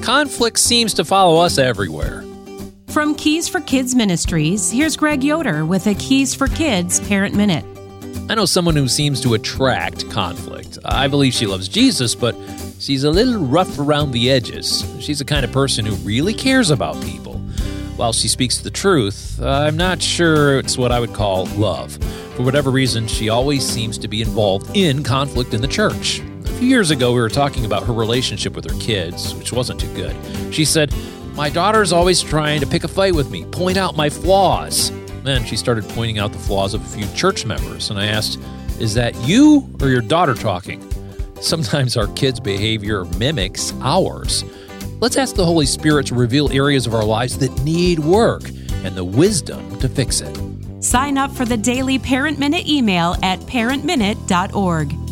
conflict seems to follow us everywhere. From Keys for Kids Ministries, here's Greg Yoder with a Keys for Kids Parent Minute. I know someone who seems to attract conflict. I believe she loves Jesus, but she's a little rough around the edges. She's the kind of person who really cares about people. While she speaks the truth, I'm not sure it's what I would call love. For whatever reason, she always seems to be involved in conflict in the church. A few years ago, we were talking about her relationship with her kids, which wasn't too good. She said, "My daughter's always trying to pick a fight with me, point out my flaws." Then she started pointing out the flaws of a few church members, and I asked, "Is that you or your daughter talking?" Sometimes our kids' behavior mimics ours. Let's ask the Holy Spirit to reveal areas of our lives that need work and the wisdom to fix it. Sign up for the daily Parent Minute email at parentminute.org.